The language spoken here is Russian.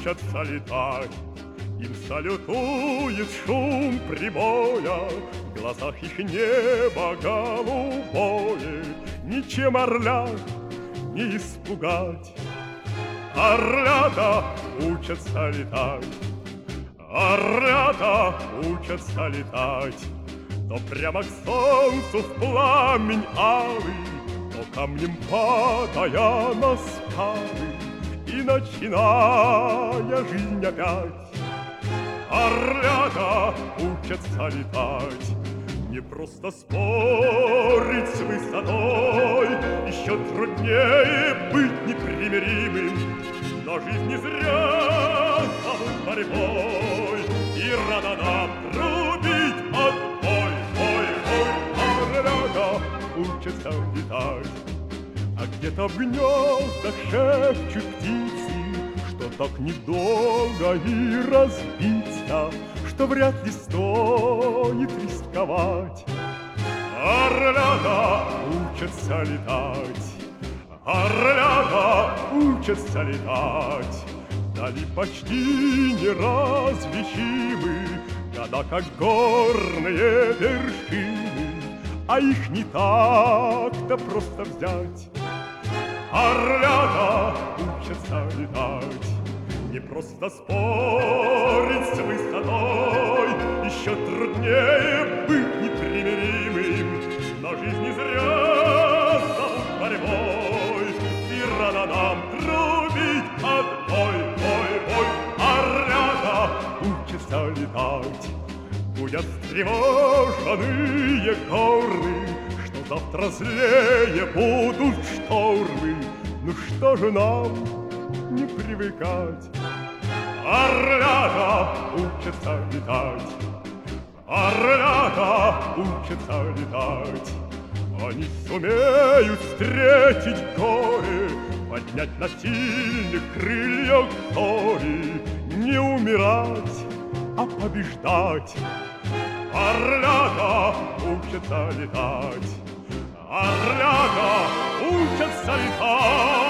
учатся летать. Им салютует шум прибоя, в глазах их небо голубое, ничем орлят не испугать. Орлята учатся летать, орлята учатся летать, то прямо к солнцу в пламень алый, то камнем падая на скалы и начиная жизнь опять. Орлята учатся летать, не просто спорить с высотой, еще труднее быть непримиримым, но жизнь не зря зовут борьбой, и рано нам трубить отбой. Орлята учатся летать, а где-то в гнездах шепчут птицы, что так недолго и разбиться, что вряд ли стоит рисковать. Орлята учатся летать, орлята учатся летать, вдали почти неразличимы года, как горные вершины, а их не так-то просто взять. Орлята учатся летать, не просто спорить с высотой, еще труднее быть непримиримым, но жизнь не зря зовут борьбой, и рано нам трубить отбой. Орлята учатся летать, будят встревоженные горы, что завтра злее будут штормы. Ну что же нам не привыкать? Орлята учатся летать, орлята учатся летать. Они сумеют встретить горе, поднять на сильных крыльях горе, не умирать, а побеждать. Орлята учатся летать, орлята учатся летать.